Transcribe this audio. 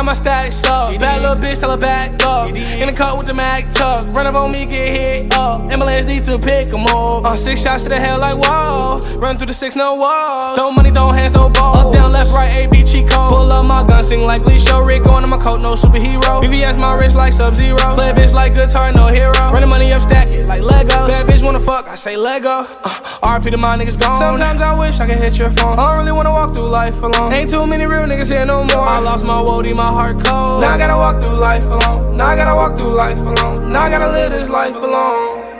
my stacks up. Bad little bitch, tell her back up. In the cut with the Mac tuck. Run up on me, get hit up. Ambulance need to pick 'em up. 6 shots to the head like whoa. Run through the 6, no walls. Throw money, throw hands, no balls. Up, down, left, right, A, B, cheat code. Pull up my gun, sing like Lee Show. Rick on my coat, no superhero. VVS my wrist like Sub-Zero. Play a bitch like guitar, no hero. Run the money up, stack it like Legos. Bad bitch wanna fuck, I say Lego. RP to my niggas gone. Sometimes I wish I could hit your phone. I don't really wanna walk through life alone. Ain't too many real niggas here no more. I lost my woody, my heart cold. Now I gotta walk through life alone. Now I gotta walk through life alone. Now I gotta live this life alone.